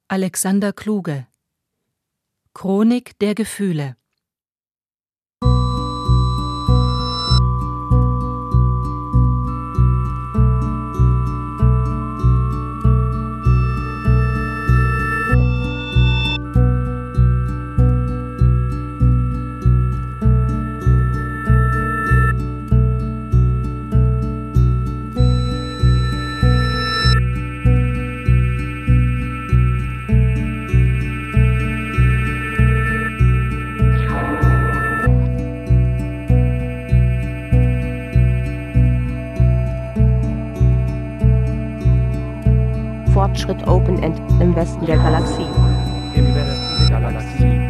Alexander Kluge. Chronik der Gefühle. Fortschritt Open End im Westen der Galaxie. Im Westen der Galaxie.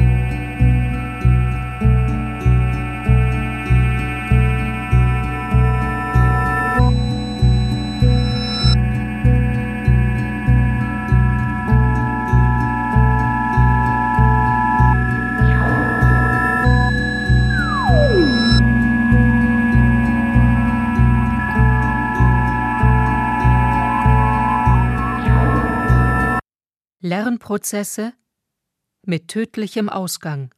Lernprozesse mit tödlichem Ausgang.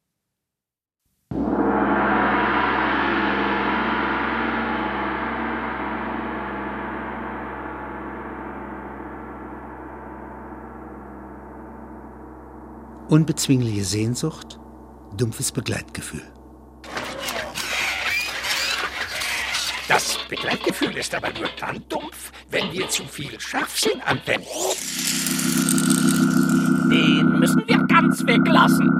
Unbezwingliche Sehnsucht, dumpfes Begleitgefühl. Das Begleitgefühl ist aber nur dann dumpf, wenn wir zu viel Scharfsinn anwenden. Den müssen wir ganz weglassen.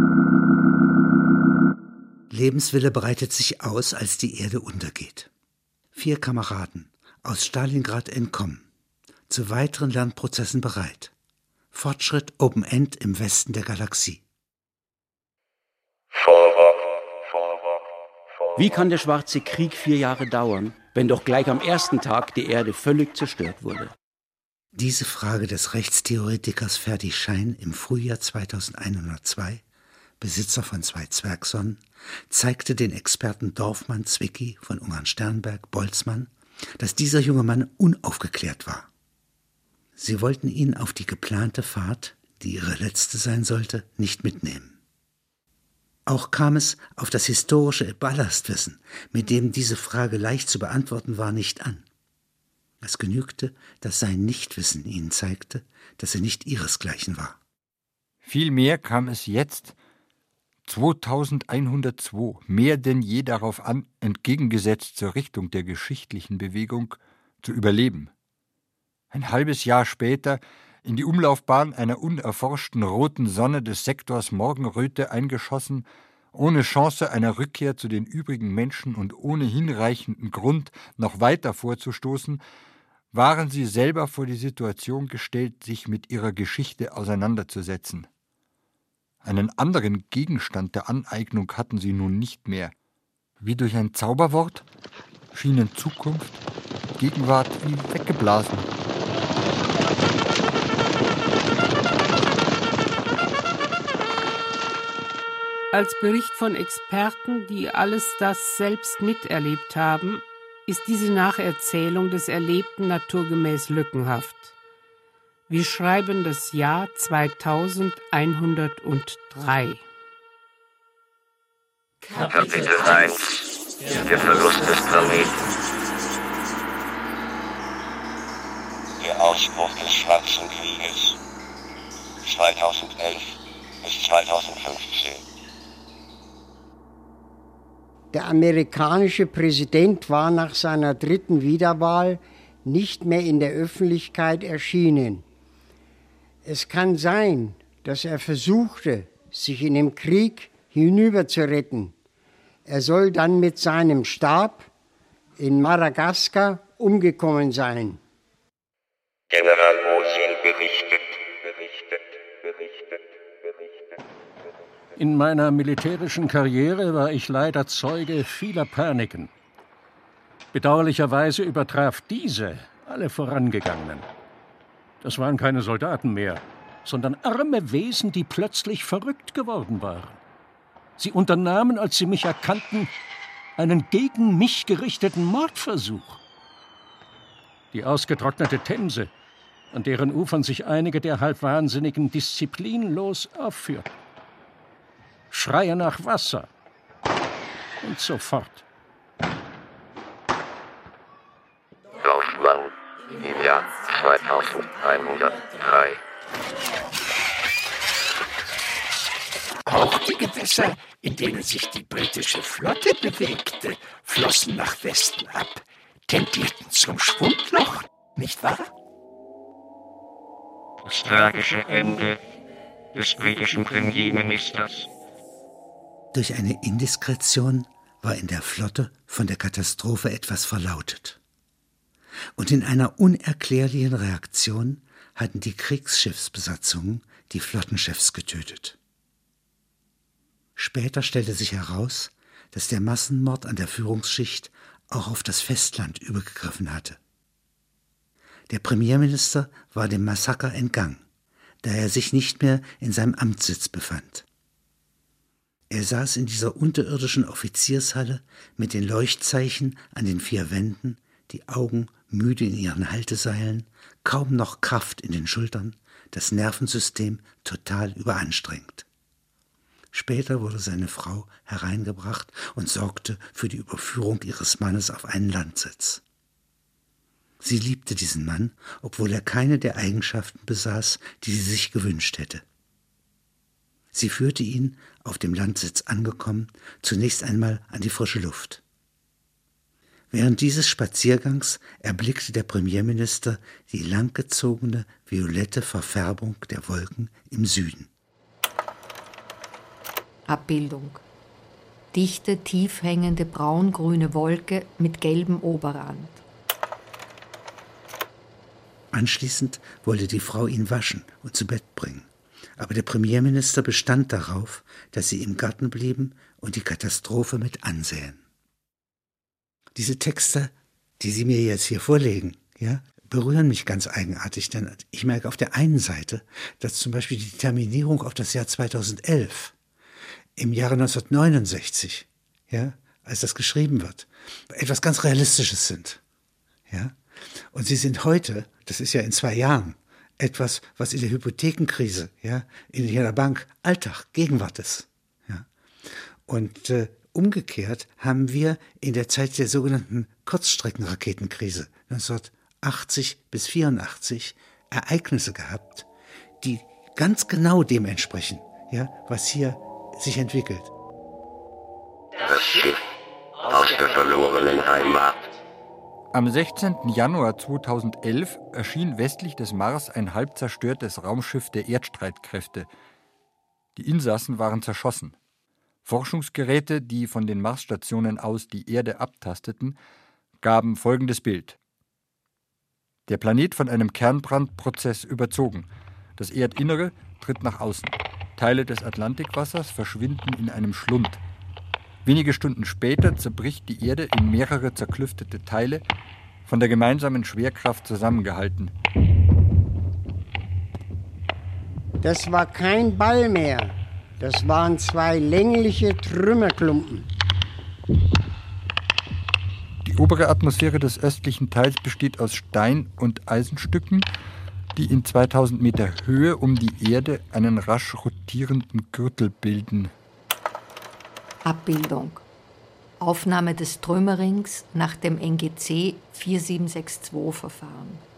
Lebenswille breitet sich aus, als die Erde untergeht. 4 Kameraden aus Stalingrad entkommen, zu weiteren Lernprozessen bereit. Fortschritt Open End im Westen der Galaxie. Wie kann der Schwarze Krieg 4 Jahre dauern, wenn doch gleich am ersten Tag die Erde völlig zerstört wurde? Diese Frage des Rechtstheoretikers Ferdi Schein im Frühjahr 2102, Besitzer von 2 Zwergsonnen, zeigte den Experten Dorfmann, Zwicky, von Ungarn-Sternberg, Boltzmann, dass dieser junge Mann unaufgeklärt war. Sie wollten ihn auf die geplante Fahrt, die ihre letzte sein sollte, nicht mitnehmen. Auch kam es auf das historische Ballastwissen, mit dem diese Frage leicht zu beantworten war, nicht an. Es genügte, dass sein Nichtwissen ihnen zeigte, dass er nicht ihresgleichen war. Vielmehr kam es jetzt, 2102, mehr denn je darauf an, entgegengesetzt zur Richtung der geschichtlichen Bewegung, zu überleben. Ein halbes Jahr später, in die Umlaufbahn einer unerforschten roten Sonne des Sektors Morgenröte eingeschossen, ohne Chance einer Rückkehr zu den übrigen Menschen und ohne hinreichenden Grund, noch weiter vorzustoßen, waren sie selber vor die Situation gestellt, sich mit ihrer Geschichte auseinanderzusetzen. Einen anderen Gegenstand der Aneignung hatten sie nun nicht mehr. Wie durch ein Zauberwort schienen Zukunft, Gegenwart wie weggeblasen. Als Bericht von Experten, die alles das selbst miterlebt haben, ist diese Nacherzählung des Erlebten naturgemäß lückenhaft. Wir schreiben das Jahr 2103. Kapitel 1: Der Verlust des Planeten. Der Ausbruch des Schwarzen Krieges 2011 bis 2015. Der amerikanische Präsident war nach seiner 3. Wiederwahl nicht mehr in der Öffentlichkeit erschienen. Es kann sein, dass er versuchte, sich in dem Krieg hinüber zu retten. Er soll dann mit seinem Stab in Madagaskar umgekommen sein. General Osin berichtet. In meiner militärischen Karriere war ich leider Zeuge vieler Paniken. Bedauerlicherweise übertraf diese alle vorangegangenen. Das waren keine Soldaten mehr, sondern arme Wesen, die plötzlich verrückt geworden waren. Sie unternahmen, als sie mich erkannten, einen gegen mich gerichteten Mordversuch. Die ausgetrocknete Themse, an deren Ufern sich einige der Halbwahnsinnigen disziplinlos aufführten. Schreie nach Wasser und so fort. Dorfmann im Jahr 2103. Auch die Gewässer, in denen sich die britische Flotte bewegte, flossen nach Westen ab, tendierten zum Schwundloch, nicht wahr? Das tragische Ende des britischen Premierministers. Durch eine Indiskretion war in der Flotte von der Katastrophe etwas verlautet. Und in einer unerklärlichen Reaktion hatten die Kriegsschiffsbesatzungen die Flottenchefs getötet. Später stellte sich heraus, dass der Massenmord an der Führungsschicht auch auf das Festland übergegriffen hatte. Der Premierminister war dem Massaker entgangen, da er sich nicht mehr in seinem Amtssitz befand. Er saß in dieser unterirdischen Offiziershalle mit den Leuchtzeichen an den 4 Wänden, die Augen müde in ihren Halteseilen, kaum noch Kraft in den Schultern, das Nervensystem total überanstrengt. Später wurde seine Frau hereingebracht und sorgte für die Überführung ihres Mannes auf einen Landsitz. Sie liebte diesen Mann, obwohl er keine der Eigenschaften besaß, die sie sich gewünscht hätte. Sie führte ihn, auf dem Landsitz angekommen, zunächst einmal an die frische Luft. Während dieses Spaziergangs erblickte der Premierminister die langgezogene, violette Verfärbung der Wolken im Süden. Abbildung. Dichte, tief hängende braun-grüne Wolke mit gelbem Oberrand. Anschließend wollte die Frau ihn waschen und zu Bett bringen. Aber der Premierminister bestand darauf, dass sie im Garten blieben und die Katastrophe mit ansähen. Diese Texte, die Sie mir jetzt hier vorlegen, ja, berühren mich ganz eigenartig, denn ich merke auf der einen Seite, dass zum Beispiel die Terminierung auf das Jahr 2011 im Jahre 1969, ja, als das geschrieben wird, etwas ganz Realistisches sind. Ja? Und sie sind heute, das ist ja in 2 Jahren, etwas, was in der Hypothekenkrise, ja, in jeder Bank Alltag, Gegenwart ist. Ja? Und umgekehrt haben wir in der Zeit der sogenannten Kurzstreckenraketenkrise 1980 bis 1984 Ereignisse gehabt, die ganz genau dem entsprechen, ja, was hier sich entwickelt. Das Schiff aus der verlorenen Heimat. Am 16. Januar 2011 erschien westlich des Mars ein halb zerstörtes Raumschiff der Erdstreitkräfte. Die Insassen waren zerschossen. Forschungsgeräte, die von den Marsstationen aus die Erde abtasteten, gaben folgendes Bild. Der Planet von einem Kernbrandprozess überzogen. Das Erdinnere tritt nach außen. Teile des Atlantikwassers verschwinden in einem Schlund. Wenige Stunden später zerbricht die Erde in mehrere zerklüftete Teile, von der gemeinsamen Schwerkraft zusammengehalten. Das war kein Ball mehr. Das waren 2 längliche Trümmerklumpen. Die obere Atmosphäre des östlichen Teils besteht aus Stein- und Eisenstücken, die in 2000 Meter Höhe um die Erde einen rasch rotierenden Gürtel bilden. Abbildung. Aufnahme des Trümmerrings nach dem NGC 4762-Verfahren.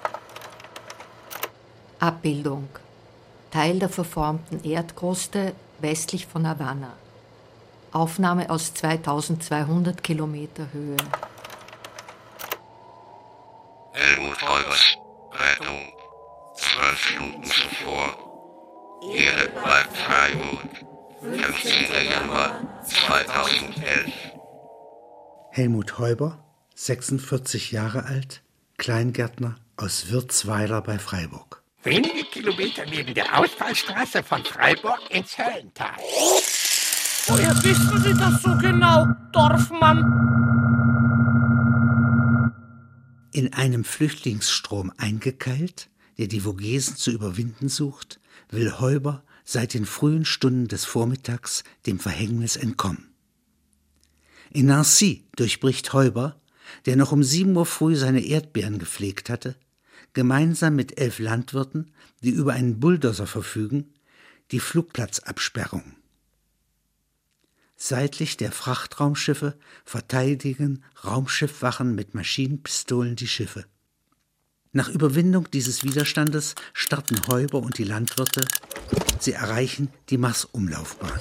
Abbildung. Teil der verformten Erdkruste westlich von Havanna. Aufnahme aus 2200 Kilometer Höhe. Helmut Heubers Rettung 12 Stunden zuvor. Erde bleibt Freiburg. 15. Januar 2011. Helmut Heuber, 46 Jahre alt, Kleingärtner aus Wirtsweiler bei Freiburg. Wenige Kilometer neben der Ausfallstraße von Freiburg ins Höllental. Woher wissen Sie das so genau, Dorfmann? In einem Flüchtlingsstrom eingekeilt, der die Vogesen zu überwinden sucht, will Heuber seit den frühen Stunden des Vormittags dem Verhängnis entkommen. In Nancy durchbricht Heuber, der noch um 7 Uhr früh seine Erdbeeren gepflegt hatte, gemeinsam mit 11 Landwirten, die über einen Bulldozer verfügen, die Flugplatzabsperrung. Seitlich der Frachtraumschiffe verteidigen Raumschiffwachen mit Maschinenpistolen die Schiffe. Nach Überwindung dieses Widerstandes starten Heuber und die Landwirte. Sie erreichen die Marsumlaufbahn.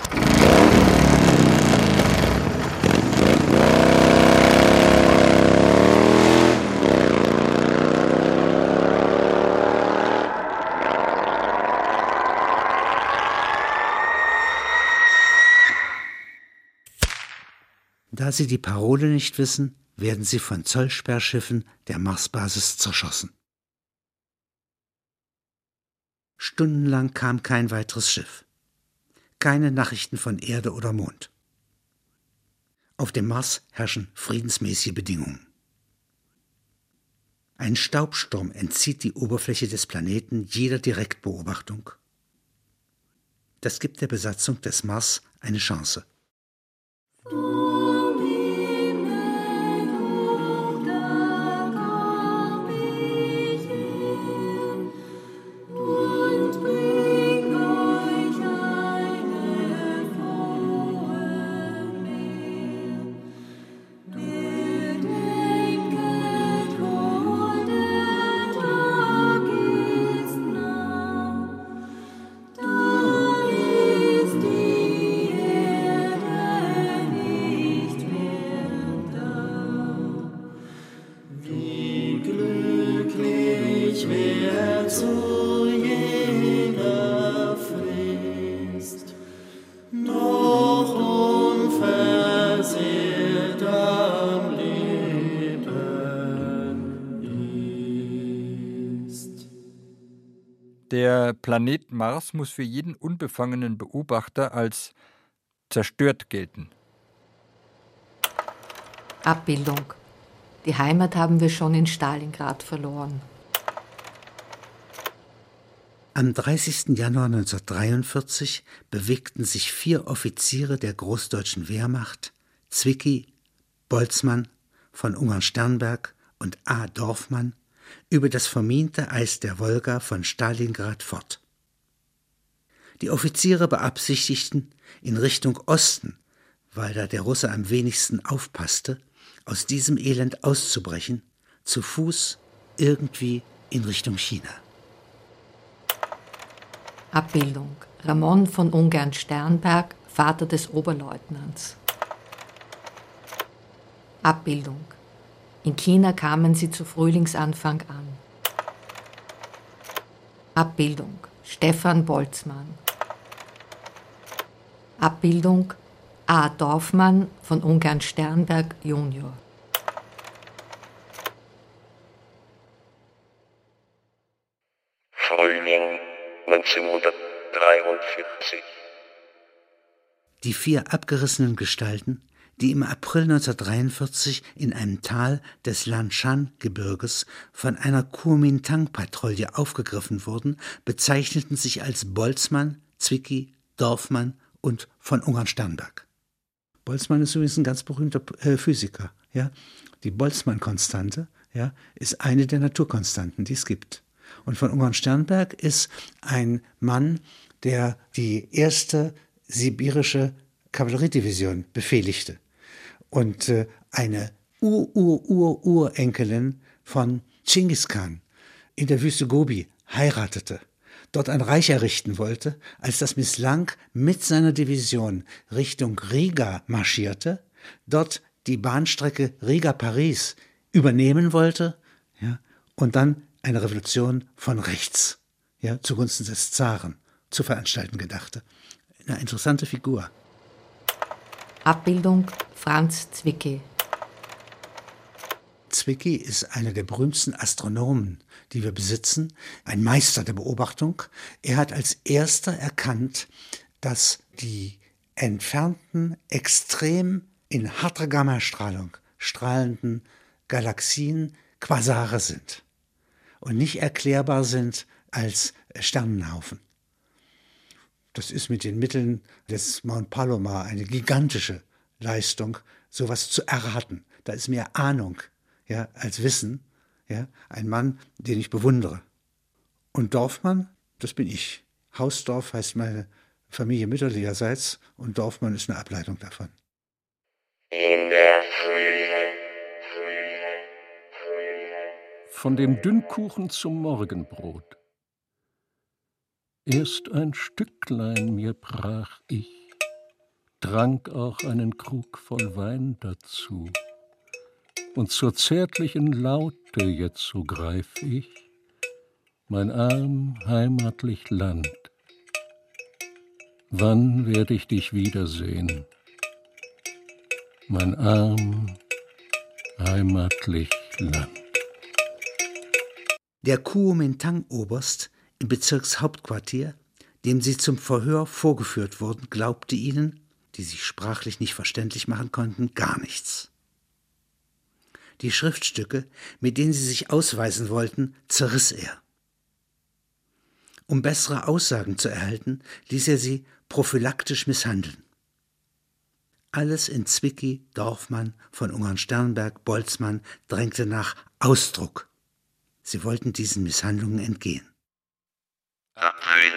Da sie die Parole nicht wissen, werden sie von Zollsperrschiffen der Marsbasis zerschossen. Stundenlang kam kein weiteres Schiff. Keine Nachrichten von Erde oder Mond. Auf dem Mars herrschen friedensmäßige Bedingungen. Ein Staubsturm entzieht die Oberfläche des Planeten jeder Direktbeobachtung. Das gibt der Besatzung des Mars eine Chance. Der Planet Mars muss für jeden unbefangenen Beobachter als zerstört gelten. Abbildung. Die Heimat haben wir schon in Stalingrad verloren. Am 30. Januar 1943 bewegten sich 4 Offiziere der Großdeutschen Wehrmacht, Zwicky, Boltzmann, von Ungern-Sternberg und A. Dorfmann, über das verminte Eis der Wolga von Stalingrad fort. Die Offiziere beabsichtigten, in Richtung Osten, weil da der Russe am wenigsten aufpasste, aus diesem Elend auszubrechen, zu Fuß irgendwie in Richtung China. Abbildung. Ramon von Ungern-Sternberg, Vater des Oberleutnants. Abbildung. In China kamen sie zu Frühlingsanfang an. Abbildung. Stefan Boltzmann. Abbildung. A. Dorfmann von Ungern-Sternberg Junior. Frühling 1943. Die 4 abgerissenen Gestalten, die im April 1943 in einem Tal des Lanshan-Gebirges von einer Kuomintang-Patrouille aufgegriffen wurden, bezeichneten sich als Boltzmann, Zwicky, Dorfmann und von Ungern-Sternberg. Boltzmann ist übrigens ein ganz berühmter Physiker. Ja? Die Boltzmann-Konstante, ja, ist eine der Naturkonstanten, die es gibt. Und von Ungern-Sternberg ist ein Mann, der die erste sibirische Kavalleriedivision befehligte und eine Urenkelin von Genghis Khan in der Wüste Gobi heiratete, dort ein Reich errichten wollte, als das misslang, mit seiner Division Richtung Riga marschierte, dort die Bahnstrecke Riga-Paris übernehmen wollte, ja, und dann eine Revolution von rechts, ja, zugunsten des Zaren zu veranstalten gedachte. Eine interessante Figur. Abbildung Franz Zwicky. Zwicky ist einer der berühmtesten Astronomen, die wir besitzen, ein Meister der Beobachtung. Er hat als erster erkannt, dass die entfernten, extrem in harter Gammastrahlung strahlenden Galaxien Quasare sind und nicht erklärbar sind als Sternenhaufen. Das ist mit den Mitteln des Mount Palomar eine gigantische Leistung, sowas zu erraten. Da ist mehr Ahnung, ja, als Wissen, Ja, ein Mann, den ich bewundere. Und Dorfmann, das bin ich. Hausdorf heißt meine Familie mütterlicherseits und Dorfmann ist eine Ableitung davon. In der Frühe. Von dem Dünnkuchen zum Morgenbrot. Erst ein Stücklein mir brach ich, trank auch einen Krug voll Wein dazu. Und zur zärtlichen Laute jetzt so greif ich, mein arm heimatlich Land. Wann werd ich dich wiedersehen, mein arm heimatlich Land? Der Kuomintang-Oberst im Bezirkshauptquartier, dem sie zum Verhör vorgeführt wurden, glaubte ihnen, die sich sprachlich nicht verständlich machen konnten, gar nichts. Die Schriftstücke, mit denen sie sich ausweisen wollten, zerriss er. Um bessere Aussagen zu erhalten, ließ er sie prophylaktisch misshandeln. Alles in Zwickau, Dorfmann, von Ungern-Sternberg, Boltzmann drängte nach Ausdruck. Sie wollten diesen Misshandlungen entgehen. April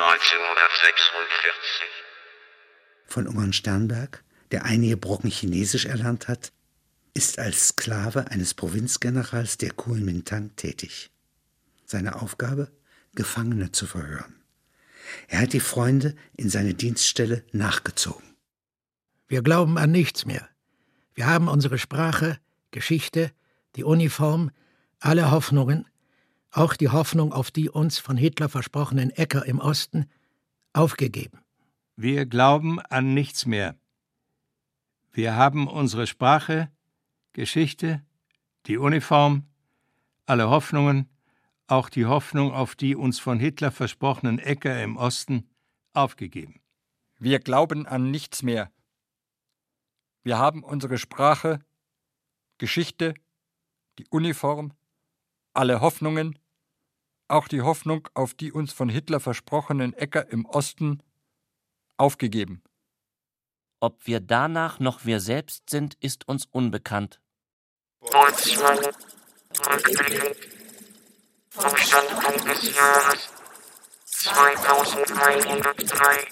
1946. Von Ungern-Sternberg, der einige Brocken Chinesisch erlernt hat, ist als Sklave eines Provinzgenerals der Kuomintang tätig. Seine Aufgabe? Gefangene zu verhören. Er hat die Freunde in seine Dienststelle nachgezogen. Wir glauben an nichts mehr. Wir haben unsere Sprache, Geschichte, die Uniform, alle Hoffnungen, auch die Hoffnung auf die uns von Hitler versprochenen Äcker im Osten, aufgegeben. Wir glauben an nichts mehr. Wir haben unsere Sprache, Geschichte, die Uniform, alle Hoffnungen, auch die Hoffnung auf die uns von Hitler versprochenen Äcker im Osten, aufgegeben. Wir glauben an nichts mehr. Wir haben unsere Sprache, Geschichte, die Uniform, alle Hoffnungen, auch die Hoffnung auf die uns von Hitler versprochenen Äcker im Osten, aufgegeben. Ob wir danach noch wir selbst sind, ist uns unbekannt. Boltzmann, Rückblick, vom Stand des Jahres 2103.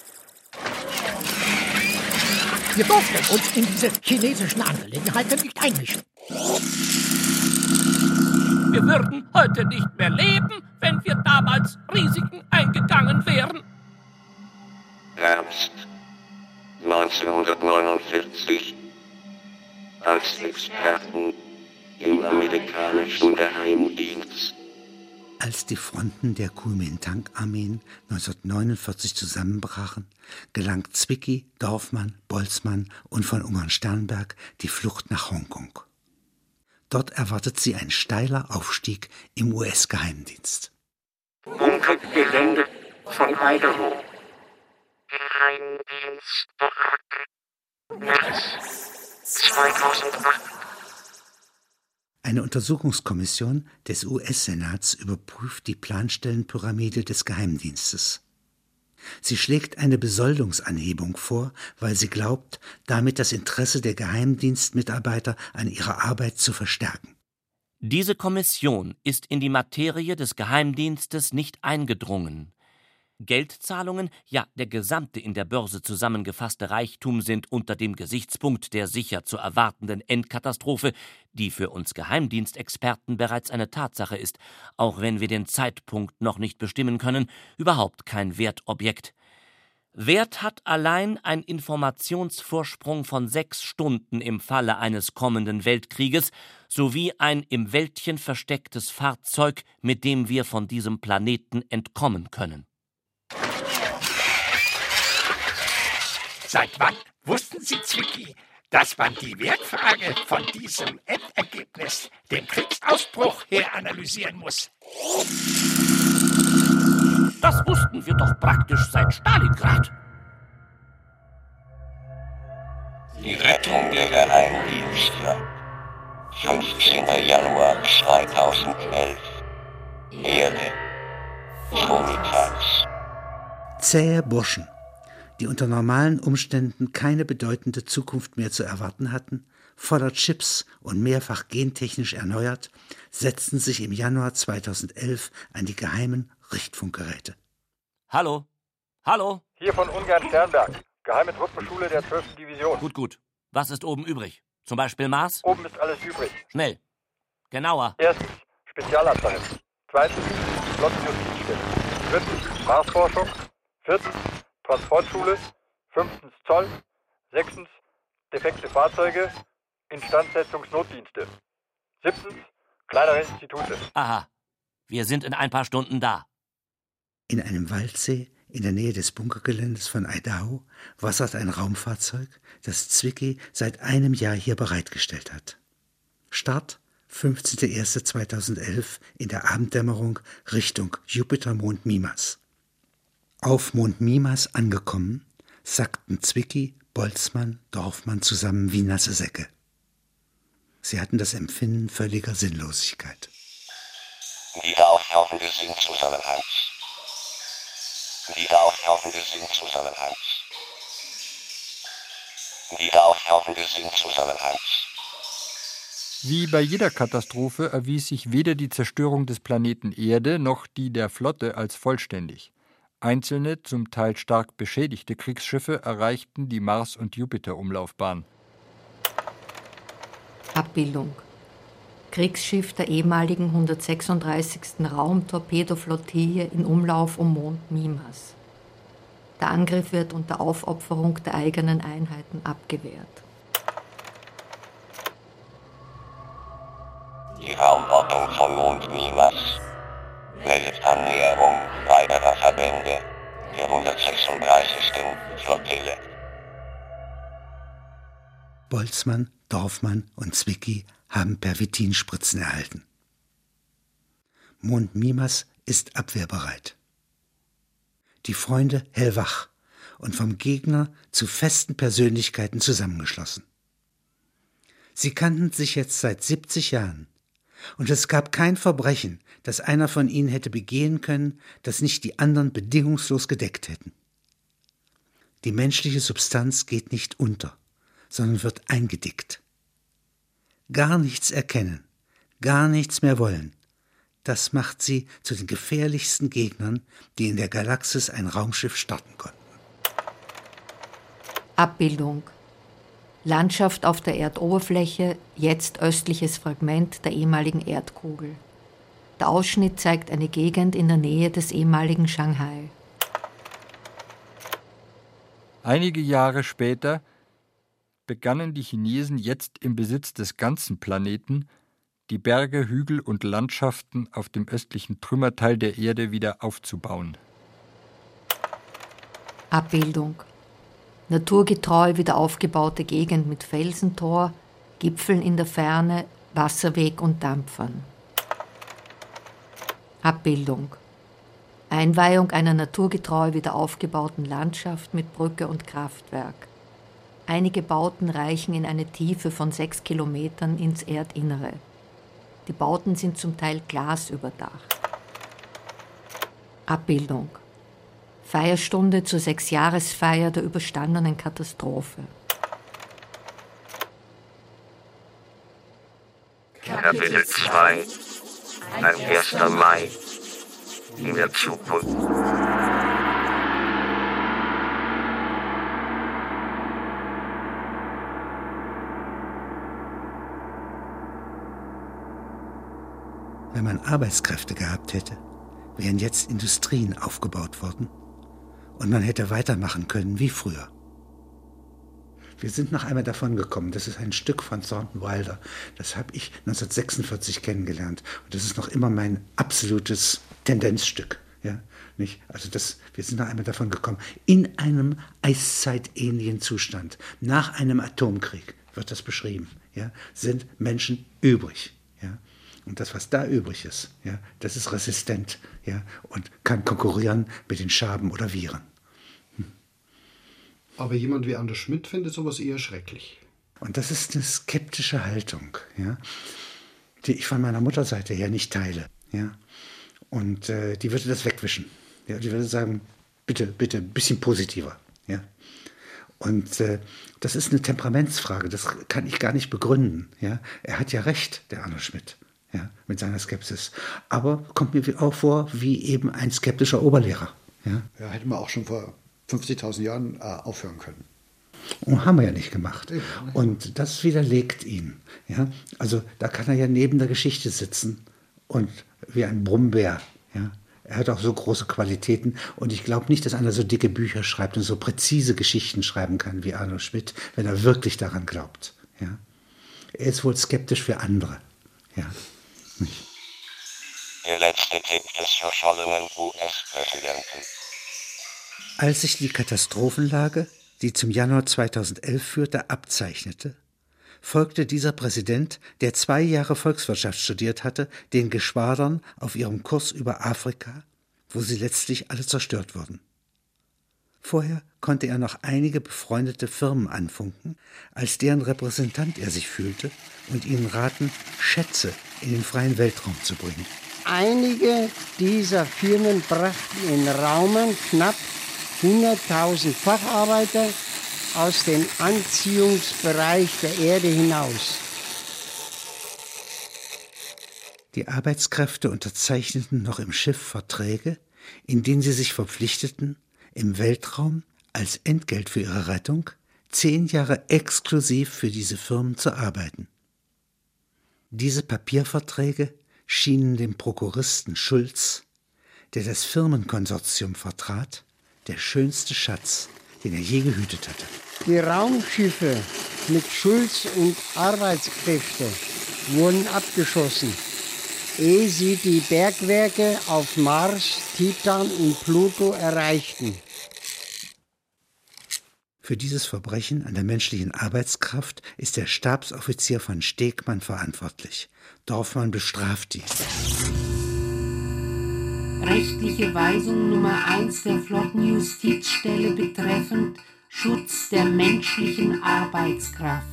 Wir durften uns in diese chinesischen Angelegenheiten nicht einmischen. Wir würden heute nicht mehr leben, wenn wir damals Risiken eingegangen wären. Herbst 1949. Als Experten im amerikanischen Geheimdienst. Als die Fronten der Kuomintang-Armeen 1949 zusammenbrachen, gelang Zwickau, Dorfmann, Boltzmann und von Ungern-Sternberg die Flucht nach Hongkong. Dort erwartet sie ein steiler Aufstieg im US-Geheimdienst. Bunkergelände von Idaho. Geheimdienstberater. März 2008. Eine Untersuchungskommission des US-Senats überprüft die Planstellenpyramide des Geheimdienstes. Sie schlägt eine Besoldungsanhebung vor, weil sie glaubt, damit das Interesse der Geheimdienstmitarbeiter an ihrer Arbeit zu verstärken. Diese Kommission ist in die Materie des Geheimdienstes nicht eingedrungen. Geldzahlungen, ja der gesamte in der Börse zusammengefasste Reichtum sind unter dem Gesichtspunkt der sicher zu erwartenden Endkatastrophe, die für uns Geheimdienstexperten bereits eine Tatsache ist, auch wenn wir den Zeitpunkt noch nicht bestimmen können, überhaupt kein Wertobjekt. Wert hat allein ein Informationsvorsprung von 6 Stunden im Falle eines kommenden Weltkrieges sowie ein im Wäldchen verstecktes Fahrzeug, mit dem wir von diesem Planeten entkommen können. Seit wann wussten Sie, Zwickau, dass man die Wertfrage von diesem Endergebnis, dem Kriegsausbruch, her analysieren muss? Das wussten wir doch praktisch seit Stalingrad. Die Rettung der Geheimdienste. 15. Januar 2011. Erde. Vormittags. Zähe Burschen, die unter normalen Umständen keine bedeutende Zukunft mehr zu erwarten hatten, voller Chips und mehrfach gentechnisch erneuert, setzten sich im Januar 2011 an die geheimen Richtfunkgeräte. Hallo? Hallo? Hier von Ungarn-Sternberg. Geheime Truppenschule der 12. Division. Gut. Was ist oben übrig? Zum Beispiel Mars? Oben ist alles übrig. Schnell. Genauer. Erstens, Spezialabteilung. Zweitens, Flottenjustizstelle. Drittens, Marsforschung. Viertens, Transportschule. Fünftens, Zoll. Sechstens, defekte Fahrzeuge. Instandsetzungsnotdienste. Siebtens, kleinere Institute. Aha. Wir sind in ein paar Stunden da. In einem Waldsee in der Nähe des Bunkergeländes von Idaho wassert ein Raumfahrzeug, das Zwicky seit einem Jahr hier bereitgestellt hat. Start 15.01.2011 in der Abenddämmerung Richtung Jupiter-Mond Mimas. Auf Mond Mimas angekommen, sackten Zwicky, Boltzmann, Dorfmann zusammen wie nasse Säcke. Sie hatten das Empfinden völliger Sinnlosigkeit. Wieder auftauchen des Sinnzusammenhangs. Wieder auftauchen des Sinnzusammenhangs. Wieder auftauchen des Sinnzusammenhangs. Wie bei jeder Katastrophe erwies sich weder die Zerstörung des Planeten Erde noch die der Flotte als vollständig. Einzelne, zum Teil stark beschädigte Kriegsschiffe erreichten die Mars- und Jupiter-Umlaufbahn. Abbildung. Kriegsschiff der ehemaligen 136. Raumtorpedoflottille in Umlauf um Mond Mimas. Der Angriff wird unter Aufopferung der eigenen Einheiten abgewehrt. Die Raumordnung von Mond Mimas meldet Annäherung weiterer Verbände der 136. Flottille. Boltzmann, Dorfmann und Zwicky haben Pervitinspritzen erhalten. Mond Mimas ist abwehrbereit. Die Freunde hellwach und vom Gegner zu festen Persönlichkeiten zusammengeschlossen. Sie kannten sich jetzt seit 70 Jahren und es gab kein Verbrechen, das einer von ihnen hätte begehen können, das nicht die anderen bedingungslos gedeckt hätten. Die menschliche Substanz geht nicht unter, sondern wird eingedickt. Gar nichts erkennen, gar nichts mehr wollen. Das macht sie zu den gefährlichsten Gegnern, die in der Galaxis ein Raumschiff starten konnten. Abbildung. Landschaft auf der Erdoberfläche, jetzt östliches Fragment der ehemaligen Erdkugel. Der Ausschnitt zeigt eine Gegend in der Nähe des ehemaligen Shanghai. Einige Jahre später begannen die Chinesen jetzt im Besitz des ganzen Planeten, die Berge, Hügel und Landschaften auf dem östlichen Trümmerteil der Erde wieder aufzubauen. Abbildung. Naturgetreu wieder aufgebaute Gegend mit Felsentor, Gipfeln in der Ferne, Wasserweg und Dampfern. Abbildung. Einweihung einer naturgetreu wieder aufgebauten Landschaft mit Brücke und Kraftwerk. Einige Bauten reichen in eine Tiefe von 6 Kilometern ins Erdinnere. Die Bauten sind zum Teil glasüberdacht. Abbildung. Feierstunde zur 6-Jahresfeier der überstandenen Katastrophe. Kapitel 2. Ein 1. Mai in der Zukunft. Wenn man Arbeitskräfte gehabt hätte, wären jetzt Industrien aufgebaut worden und man hätte weitermachen können wie früher. Wir sind noch einmal davon gekommen. Das ist ein Stück von Thornton Wilder. Das habe ich 1946 kennengelernt. Und das ist noch immer mein absolutes Tendenzstück. Ja, nicht? Also wir sind noch einmal davon gekommen. In einem eiszeitähnlichen Zustand, nach einem Atomkrieg, wird das beschrieben, ja, sind Menschen übrig. Ja. Und das, was da übrig ist, ja, das ist resistent, ja, und kann konkurrieren mit den Schaben oder Viren. Aber jemand wie Anders Schmidt findet sowas eher schrecklich. Und das ist eine skeptische Haltung, ja, die ich von meiner Mutterseite her nicht teile. Ja. Und die würde das wegwischen. Ja, die würde sagen, bitte, bitte, ein bisschen positiver. Ja. Und das ist eine Temperamentsfrage, das kann ich gar nicht begründen. Ja? Er hat ja recht, der Arno Schmidt, ja, mit seiner Skepsis. Aber kommt mir auch vor wie eben ein skeptischer Oberlehrer. Ja? Ja, hätte man auch schon vor 50.000 Jahren aufhören können. Und haben wir ja nicht gemacht. Und das widerlegt ihn. Ja? Also da kann er ja neben der Geschichte sitzen und wie ein Brummbär. Ja? Er hat auch so große Qualitäten und ich glaube nicht, dass einer so dicke Bücher schreibt und so präzise Geschichten schreiben kann wie Arno Schmidt, wenn er wirklich daran glaubt. Ja? Er ist wohl skeptisch für andere. Ja? Der letzte Tipp des verschollenen US-Präsidenten. Als sich die Katastrophenlage, die zum Januar 2011 führte, abzeichnete, folgte dieser Präsident, der 2 Jahre Volkswirtschaft studiert hatte, den Geschwadern auf ihrem Kurs über Afrika, wo sie letztlich alle zerstört wurden. Vorher konnte er noch einige befreundete Firmen anfunken, als deren Repräsentant er sich fühlte und ihnen raten, Schätze in den freien Weltraum zu bringen. Einige dieser Firmen brachten in Raumern knapp 100.000 Facharbeiter aus dem Anziehungsbereich der Erde hinaus. Die Arbeitskräfte unterzeichneten noch im Schiff Verträge, in denen sie sich verpflichteten, im Weltraum als Entgelt für ihre Rettung 10 Jahre exklusiv für diese Firmen zu arbeiten. Diese Papierverträge schienen dem Prokuristen Schulz, der das Firmenkonsortium vertrat, der schönste Schatz, den er je gehütet hatte. Die Raumschiffe mit Schulz und Arbeitskräfte wurden abgeschossen, ehe sie die Bergwerke auf Mars, Titan und Pluto erreichten. Für dieses Verbrechen an der menschlichen Arbeitskraft ist der Stabsoffizier von Stegmann verantwortlich. Dorfmann bestraft dies. Rechtliche Weisung Nummer 1 der Flottenjustizstelle betreffend Schutz der menschlichen Arbeitskraft.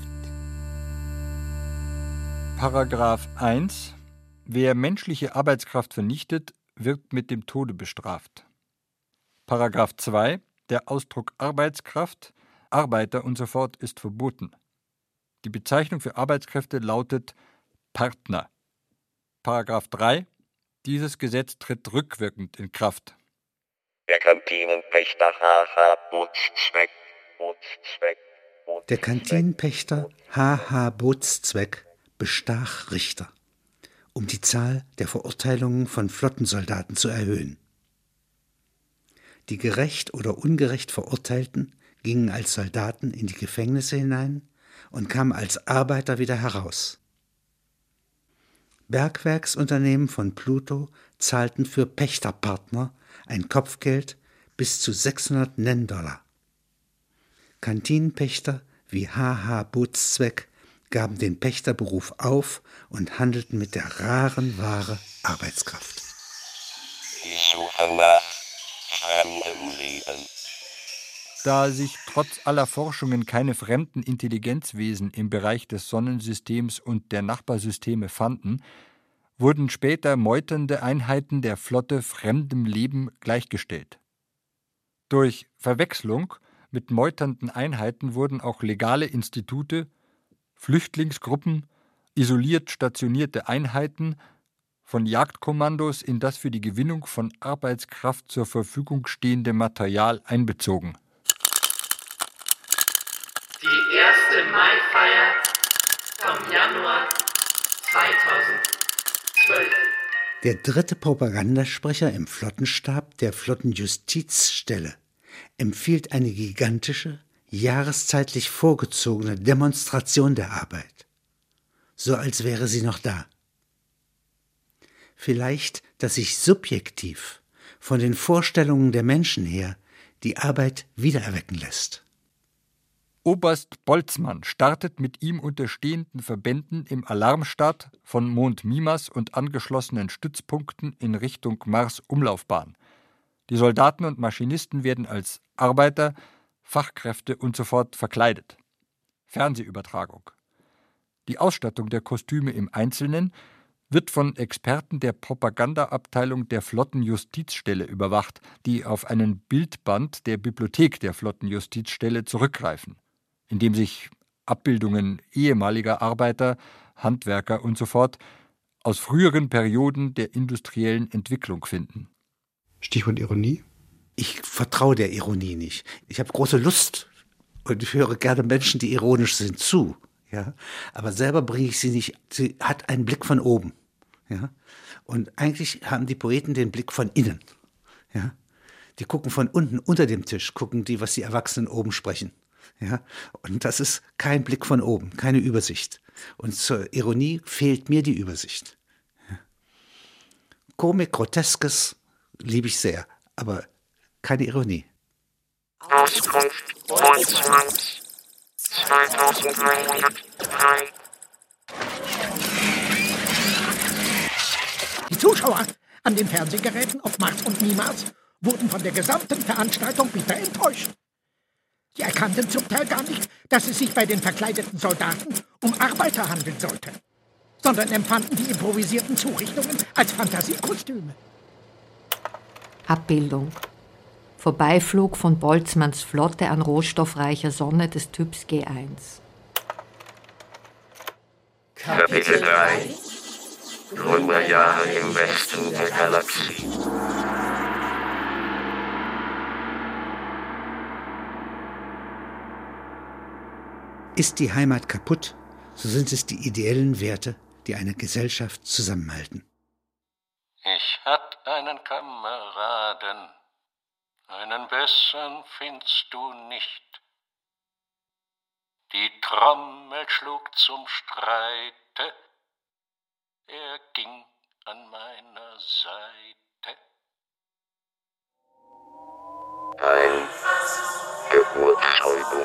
Paragraph 1. Wer menschliche Arbeitskraft vernichtet, wird mit dem Tode bestraft. Paragraph 2. Der Ausdruck Arbeitskraft, Arbeiter und so fort ist verboten. Die Bezeichnung für Arbeitskräfte lautet Partner. Paragraph 3. Dieses Gesetz tritt rückwirkend in Kraft. Der Kantinenpächter H.H. Bootszweck. Der Kantinenpächter H.H. Bootszweck bestach Richter, um die Zahl der Verurteilungen von Flottensoldaten zu erhöhen. Die gerecht oder ungerecht Verurteilten gingen als Soldaten in die Gefängnisse hinein und kamen als Arbeiter wieder heraus. Bergwerksunternehmen von Pluto zahlten für Pächterpartner ein Kopfgeld bis zu 600 Nenndollar. Kantinenpächter wie H.H. Bootszweck gaben den Pächterberuf auf und handelten mit der raren Ware Arbeitskraft. Die Suche nach fremdem Leben. Da sich trotz aller Forschungen keine fremden Intelligenzwesen im Bereich des Sonnensystems und der Nachbarsysteme fanden, wurden später meuternde Einheiten der Flotte fremdem Leben gleichgestellt. Durch Verwechslung mit meuternden Einheiten wurden auch legale Institute, Flüchtlingsgruppen, isoliert stationierte Einheiten von Jagdkommandos in das für die Gewinnung von Arbeitskraft zur Verfügung stehende Material einbezogen. Die erste Maifeier vom Januar 2012. Der dritte Propagandasprecher im Flottenstab der Flottenjustizstelle empfiehlt eine gigantische, jahreszeitlich vorgezogene Demonstration der Arbeit. So als wäre sie noch da. Vielleicht, dass sich subjektiv von den Vorstellungen der Menschen her die Arbeit wiedererwecken lässt. Oberst Boltzmann startet mit ihm unterstehenden Verbänden im Alarmstart von Mond Mimas und angeschlossenen Stützpunkten in Richtung Mars-Umlaufbahn. Die Soldaten und Maschinisten werden als Arbeiter, Fachkräfte und so fort verkleidet. Fernsehübertragung. Die Ausstattung der Kostüme im Einzelnen wird von Experten der Propagandaabteilung der Flottenjustizstelle überwacht, die auf einen Bildband der Bibliothek der Flottenjustizstelle zurückgreifen, in dem sich Abbildungen ehemaliger Arbeiter, Handwerker usf. Aus früheren Perioden der industriellen Entwicklung finden. Stichwort Ironie? Ich vertraue der Ironie nicht. Ich habe große Lust und ich höre gerne Menschen, die ironisch sind, zu. Ja? Aber selber bringe ich sie nicht. Sie hat einen Blick von oben. Ja? Und eigentlich haben die Poeten den Blick von innen. Ja? Die gucken von unten unter dem Tisch, gucken die, was die Erwachsenen oben sprechen. Ja? Und das ist kein Blick von oben, keine Übersicht. Und zur Ironie fehlt mir die Übersicht. Ja? Komik, Groteskes liebe ich sehr, aber keine Ironie. Auskunft Boltzmanns 2903. Die Zuschauer an den Fernsehgeräten auf Mars und Niemals wurden von der gesamten Veranstaltung bitter enttäuscht. Sie erkannten zum Teil gar nicht, dass es sich bei den verkleideten Soldaten um Arbeiter handeln sollte, sondern empfanden die improvisierten Zurichtungen als Fantasiekostüme. Abbildung. Vorbeiflug von Boltzmanns Flotte an rohstoffreicher Sonne des Typs G1. Kapitel 3 Gründerjahre im Westen der Galaxie. Ist die Heimat kaputt, so sind es die ideellen Werte, die eine Gesellschaft zusammenhalten. Ich hatt einen Kameraden, einen besseren findest du nicht. Die Trommel schlug zum Streite, er ging an meiner Seite. Ein Geburtszeugung.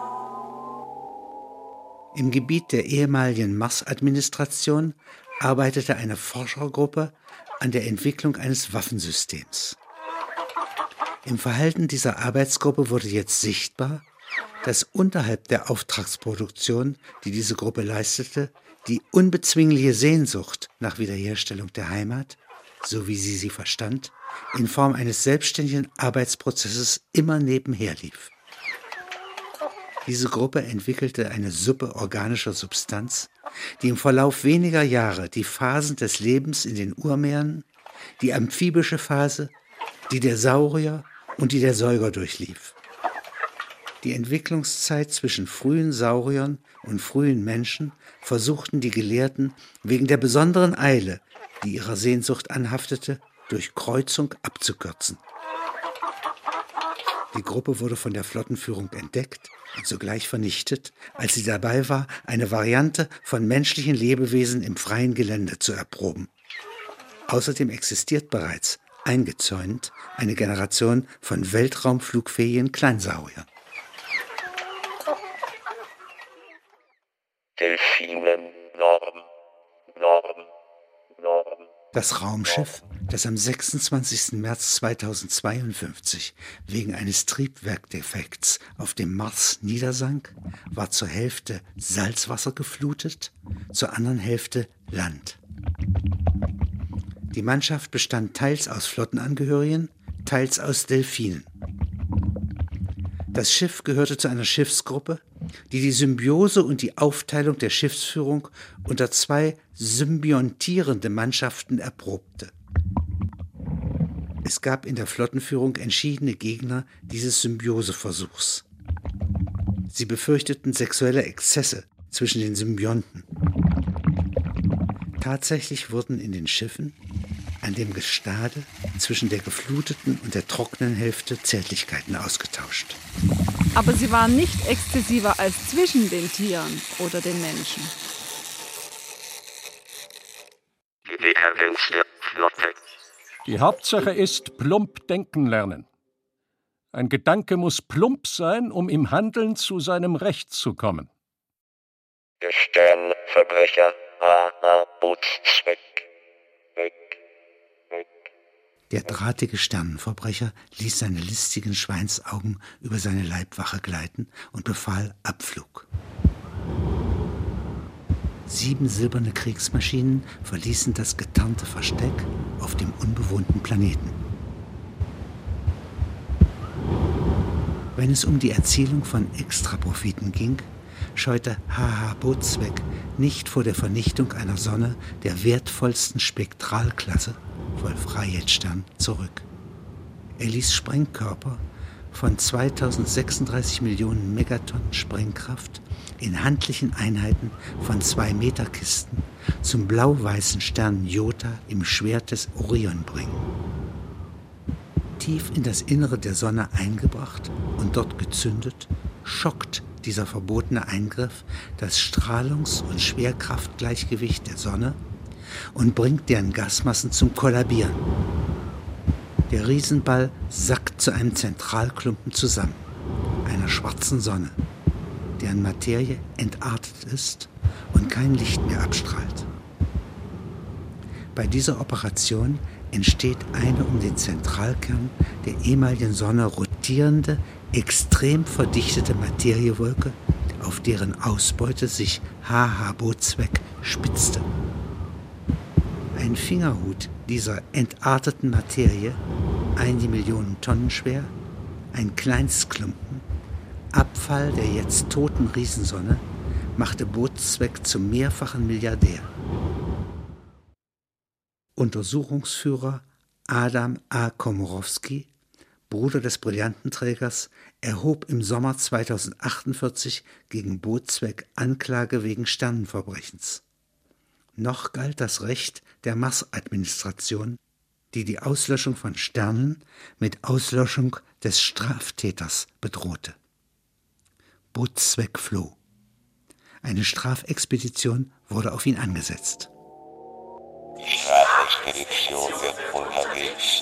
Im Gebiet der ehemaligen Mars-Administration arbeitete eine Forschergruppe an der Entwicklung eines Waffensystems. Im Verhalten dieser Arbeitsgruppe wurde jetzt sichtbar, dass unterhalb der Auftragsproduktion, die diese Gruppe leistete, die unbezwingliche Sehnsucht nach Wiederherstellung der Heimat, so wie sie verstand, in Form eines selbstständigen Arbeitsprozesses immer nebenher lief. Diese Gruppe entwickelte eine Suppe organischer Substanz, die im Verlauf weniger Jahre die Phasen des Lebens in den Urmeeren, die amphibische Phase, die der Saurier und die der Säuger durchlief. Die Entwicklungszeit zwischen frühen Sauriern und frühen Menschen versuchten die Gelehrten wegen der besonderen Eile, die ihrer Sehnsucht anhaftete, durch Kreuzung abzukürzen. Die Gruppe wurde von der Flottenführung entdeckt und sogleich vernichtet, als sie dabei war, eine Variante von menschlichen Lebewesen im freien Gelände zu erproben. Außerdem existiert bereits, eingezäunt, eine Generation von weltraumflugfähigen Kleinsauriern. Delfinen, Norm. Das Raumschiff, das am 26. März 2052 wegen eines Triebwerkdefekts auf dem Mars niedersank, war zur Hälfte Salzwasser geflutet, zur anderen Hälfte Land. Die Mannschaft bestand teils aus Flottenangehörigen, teils aus Delfinen. Das Schiff gehörte zu einer Schiffsgruppe, die die Symbiose und die Aufteilung der Schiffsführung unter zwei symbiontierende Mannschaften erprobte. Es gab in der Flottenführung entschiedene Gegner dieses Symbioseversuchs. Sie befürchteten sexuelle Exzesse zwischen den Symbionten. Tatsächlich wurden in den Schiffen an dem Gestade zwischen der gefluteten und der trockenen Hälfte Zärtlichkeiten ausgetauscht. Aber sie waren nicht exzessiver als zwischen den Tieren oder den Menschen. Die Hauptsache ist plump denken lernen. Ein Gedanke muss plump sein, um im Handeln zu seinem Recht zu kommen. Der Sternverbrecher Bootszweck. Weg. Der drahtige Sternenverbrecher ließ seine listigen Schweinsaugen über seine Leibwache gleiten und befahl Abflug. 7 silberne Kriegsmaschinen verließen das getarnte Versteck auf dem unbewohnten Planeten. Wenn es um die Erzielung von Extraprofiten ging, scheute H.H. Bootsweg nicht vor der Vernichtung einer Sonne der wertvollsten Spektralklasse, Wolf-Rayet-Stern, zurück. Er ließ Sprengkörper von 2036 Millionen Megatonnen Sprengkraft in handlichen Einheiten von 2-Meter-Kisten zum blau-weißen Stern Jota im Schwert des Orion bringen. Tief in das Innere der Sonne eingebracht und dort gezündet, schockt dieser verbotene Eingriff das Strahlungs- und Schwerkraftgleichgewicht der Sonne und bringt deren Gasmassen zum Kollabieren. Der Riesenball sackt zu einem Zentralklumpen zusammen, einer schwarzen Sonne, deren Materie entartet ist und kein Licht mehr abstrahlt. Bei dieser Operation entsteht eine um den Zentralkern der ehemaligen Sonne rotierende, extrem verdichtete Materiewolke, auf deren Ausbeute sich H.H. Bootsweg spitzte. Ein Fingerhut dieser entarteten Materie, 1 Million Tonnen schwer, ein Kleinstklumpen, Abfall der jetzt toten Riesensonne, machte Bootsweg zum mehrfachen Milliardär. Untersuchungsführer Adam A. Komorowski, Bruder des Brillantenträgers, erhob im Sommer 2048 gegen Bootsweg Anklage wegen Sternenverbrechens. Noch galt das Recht der Mars-Administration, die die Auslöschung von Sternen mit Auslöschung des Straftäters bedrohte. Bootsweg floh. Eine Strafexpedition wurde auf ihn angesetzt. Die Strafexpedition wird unterwegs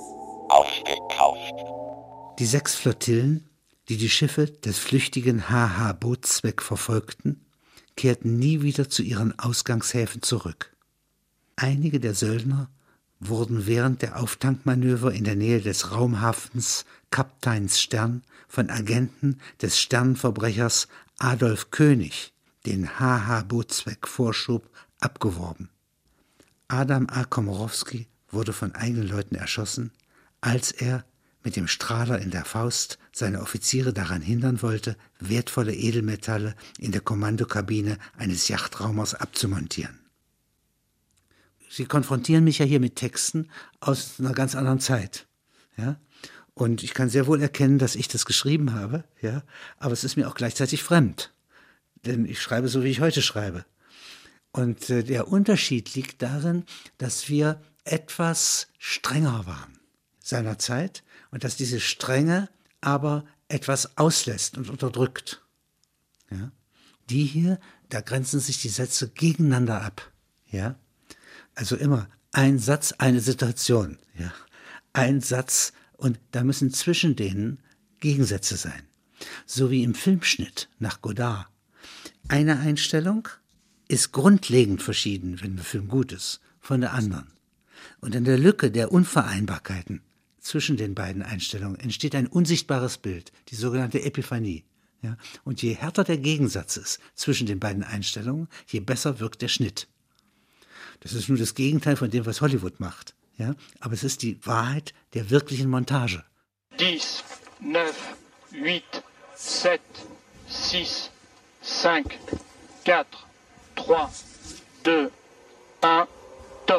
aufgekauft. Die 6 Flottillen, die die Schiffe des flüchtigen H.H. Bootsweg verfolgten, kehrten nie wieder zu ihren Ausgangshäfen zurück. Einige der Söldner wurden während der Auftankmanöver in der Nähe des Raumhafens Kapteinsstern von Agenten des Sternenverbrechers Adolf König, den H.H. Bootsweg vorschob, abgeworben. Adam A. Komorowski wurde von eigenen Leuten erschossen, als er mit dem Strahler in der Faust seine Offiziere daran hindern wollte, wertvolle Edelmetalle in der Kommandokabine eines Yachtraumers abzumontieren. Sie konfrontieren mich ja hier mit Texten aus einer ganz anderen Zeit. Ja? Und ich kann sehr wohl erkennen, dass ich das geschrieben habe, ja? Aber es ist mir auch gleichzeitig fremd. Denn ich schreibe so, wie ich heute schreibe. Und der Unterschied liegt darin, dass wir etwas strenger waren seinerzeit und dass diese Strenge aber etwas auslässt und unterdrückt. Ja? Die hier, da grenzen sich die Sätze gegeneinander ab. Ja? Also immer ein Satz, eine Situation. Ja? Ein Satz und da müssen zwischen denen Gegensätze sein. So wie im Filmschnitt nach Godard. Eine Einstellung ist grundlegend verschieden, wenn der Film gut ist, von der anderen. Und in der Lücke der Unvereinbarkeiten zwischen den beiden Einstellungen entsteht ein unsichtbares Bild, die sogenannte Epiphanie. Ja? Und je härter der Gegensatz ist zwischen den beiden Einstellungen, je besser wirkt der Schnitt. Das ist nur das Gegenteil von dem, was Hollywood macht. Ja? Aber es ist die Wahrheit der wirklichen Montage. 10, 9, 8, 7, 6, 5, 4, 3, 2, 1, top.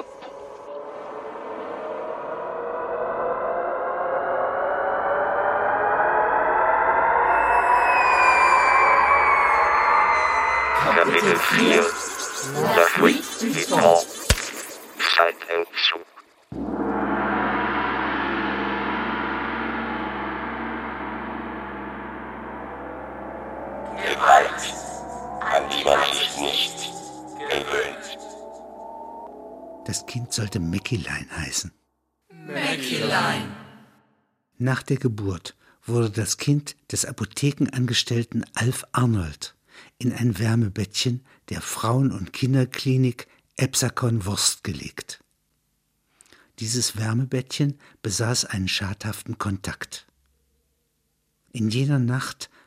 Kapitel 4 La Fuite du Temps Zeitentzug. Gewalt, an die man sich nicht gewöhnt. Das Kind sollte Mäckilein heißen. Mäckilein. Nach der Geburt wurde das Kind des Apothekenangestellten Alf Arnold in ein Wärmebettchen der Frauen- und Kinderklinik Epsakon Wurst gelegt. Dieses Wärmebettchen besaß einen schadhaften Kontakt. In jener Nacht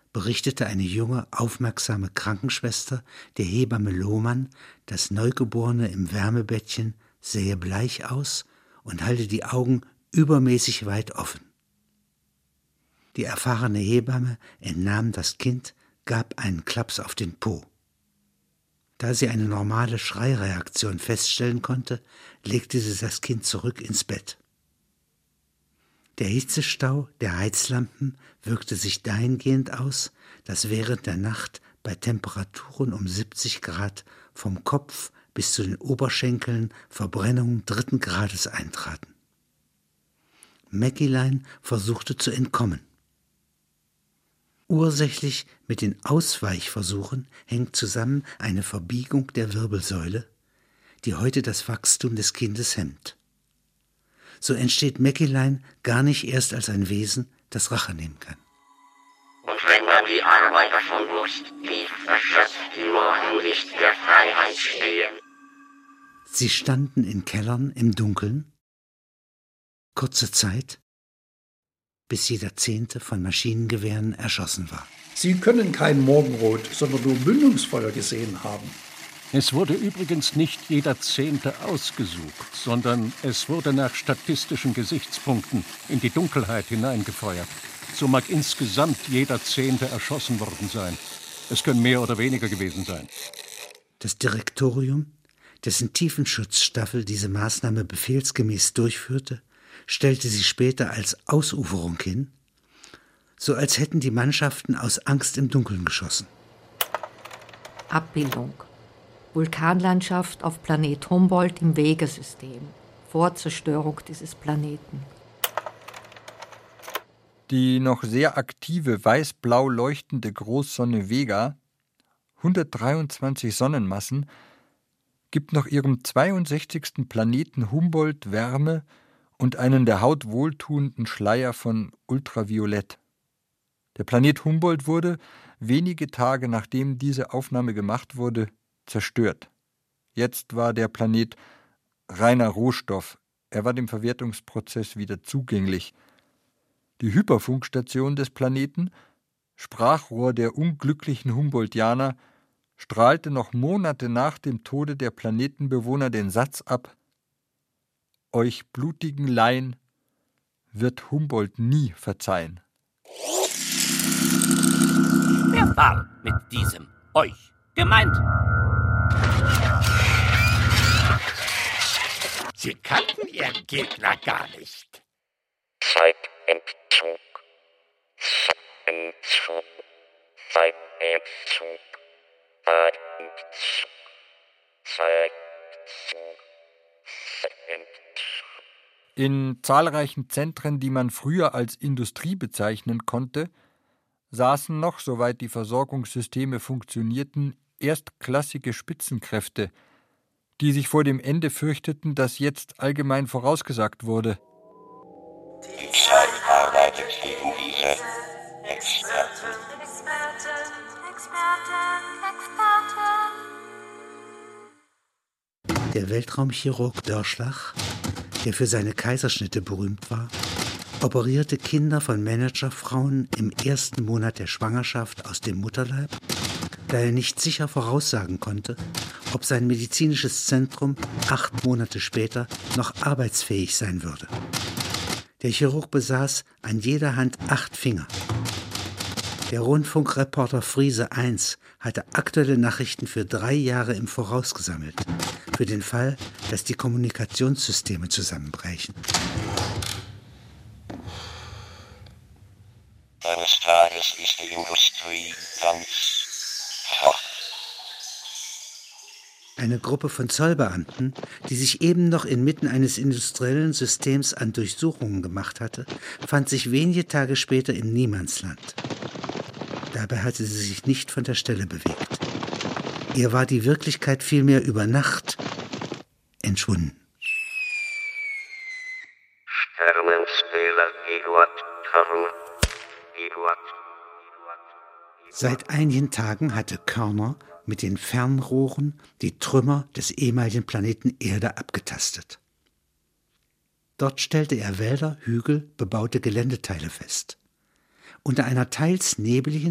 berichtete eine junge, aufmerksame Krankenschwester der Hebamme Lohmann, das Neugeborene im Wärmebettchen sähe bleich aus und halte die Augen übermäßig weit offen. Die erfahrene Hebamme entnahm das Kind, gab einen Klaps auf den Po. Da sie eine normale Schreireaktion feststellen konnte, legte sie das Kind zurück ins Bett. Der Hitzestau der Heizlampen wirkte sich dahingehend aus, dass während der Nacht bei Temperaturen um 70 Grad vom Kopf bis zu den Oberschenkeln Verbrennungen 3. Grades eintraten. Mäckilein versuchte zu entkommen. Ursächlich mit den Ausweichversuchen hängt zusammen eine Verbiegung der Wirbelsäule, die heute das Wachstum des Kindes hemmt. So entsteht Mäckilein gar nicht erst als ein Wesen, das Rache nehmen kann. Und wenn dann die Arbeiter von Lust tief erschöpft im Morgenlicht der Freiheit stehen. Sie standen in Kellern im Dunkeln. Kurze Zeit, bis jeder 10. von Maschinengewehren erschossen war. Sie können kein Morgenrot, sondern nur Mündungsfeuer gesehen haben. Es wurde übrigens nicht jeder 10. ausgesucht, sondern es wurde nach statistischen Gesichtspunkten in die Dunkelheit hineingefeuert. So mag insgesamt jeder 10. erschossen worden sein. Es können mehr oder weniger gewesen sein. Das Direktorium, dessen Tiefenschutzstaffel diese Maßnahme befehlsgemäß durchführte, stellte sie später als Ausuferung hin, so als hätten die Mannschaften aus Angst im Dunkeln geschossen. Abbildung: Vulkanlandschaft auf Planet Humboldt im Vega-System. Vor Zerstörung dieses Planeten. Die noch sehr aktive weiß-blau leuchtende Großsonne Vega, 123 Sonnenmassen, gibt noch ihrem 62. Planeten Humboldt Wärme und einen der Haut wohltuenden Schleier von Ultraviolett. Der Planet Humboldt wurde, wenige Tage nachdem diese Aufnahme gemacht wurde, zerstört. Jetzt war der Planet reiner Rohstoff. Er war dem Verwertungsprozess wieder zugänglich. Die Hyperfunkstation des Planeten, Sprachrohr der unglücklichen Humboldtianer, strahlte noch Monate nach dem Tode der Planetenbewohner den Satz ab: Euch blutigen Laien wird Humboldt nie verzeihen. Wer war mit diesem euch gemeint? Sie kannten ihren Gegner gar nicht. Zeitentzug. Zeitentzug. Zeitentzug. Zeitentzug. Zeitentzug. Zeitentzug. In zahlreichen Zentren, die man früher als Industrie bezeichnen konnte, saßen noch, soweit die Versorgungssysteme funktionierten, erstklassige Spitzenkräfte, die sich vor dem Ende fürchteten, das jetzt allgemein vorausgesagt wurde. Die Zeit arbeitet gegen diese Experten. Der Weltraumchirurg Dörschlach, der für seine Kaiserschnitte berühmt war, operierte Kinder von Managerfrauen im ersten Monat der Schwangerschaft aus dem Mutterleib, da er nicht sicher voraussagen konnte, ob sein medizinisches Zentrum 8 Monate später noch arbeitsfähig sein würde. Der Chirurg besaß an jeder Hand 8 Finger. Der Rundfunkreporter Friese 1 hatte aktuelle Nachrichten für 3 Jahre im Voraus gesammelt, für den Fall, dass die Kommunikationssysteme zusammenbrechen. Eines Tages ist die Industrie ganz fort. Eine Gruppe von Zollbeamten, die sich eben noch inmitten eines industriellen Systems an Durchsuchungen gemacht hatte, fand sich wenige Tage später im Niemandsland. Dabei hatte sie sich nicht von der Stelle bewegt. Ihr war die Wirklichkeit vielmehr über Nacht entschwunden. Sternenspieler Eduard Körner. Seit einigen Tagen hatte Körner mit den Fernrohren die Trümmer des ehemaligen Planeten Erde abgetastet. Dort stellte er Wälder, Hügel, bebaute Geländeteile fest. Unter einer teils nebligen,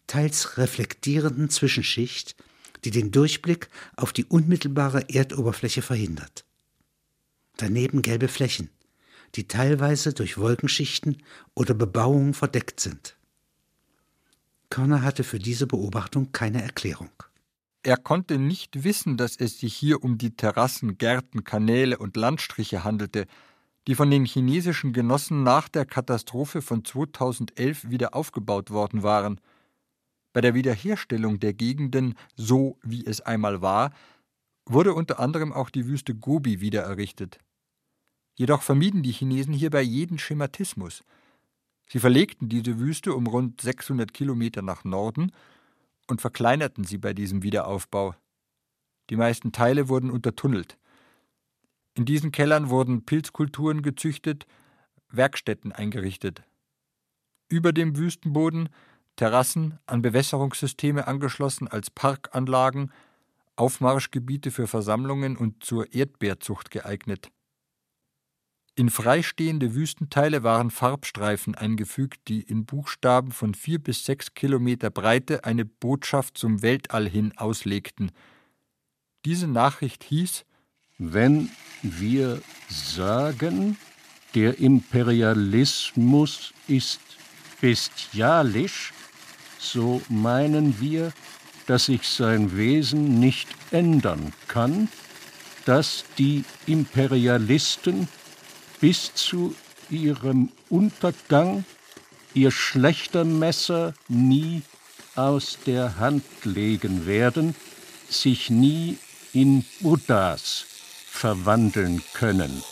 teils reflektierenden Zwischenschicht, die den Durchblick auf die unmittelbare Erdoberfläche verhindert. Daneben gelbe Flächen, die teilweise durch Wolkenschichten oder Bebauung verdeckt sind. Körner hatte für diese Beobachtung keine Erklärung. Er konnte nicht wissen, dass es sich hier um die Terrassen, Gärten, Kanäle und Landstriche handelte, die von den chinesischen Genossen nach der Katastrophe von 2011 wieder aufgebaut worden waren. Bei der Wiederherstellung der Gegenden, so wie es einmal war, wurde unter anderem auch die Wüste Gobi wieder errichtet. Jedoch vermieden die Chinesen hierbei jeden Schematismus. Sie verlegten diese Wüste um rund 600 Kilometer nach Norden und verkleinerten sie bei diesem Wiederaufbau. Die meisten Teile wurden untertunnelt. In diesen Kellern wurden Pilzkulturen gezüchtet, Werkstätten eingerichtet. Über dem Wüstenboden Terrassen an Bewässerungssysteme angeschlossen als Parkanlagen, Aufmarschgebiete für Versammlungen und zur Erdbeerzucht geeignet. In freistehende Wüstenteile waren Farbstreifen eingefügt, die in Buchstaben von 4 bis 6 Kilometer Breite eine Botschaft zum Weltall hin auslegten. Diese Nachricht hieß: Wenn wir sagen, der Imperialismus ist bestialisch, so meinen wir, dass sich sein Wesen nicht ändern kann, dass die Imperialisten bis zu ihrem Untergang ihr Schlechtermesser nie aus der Hand legen werden, sich nie in Buddhas verwandeln können.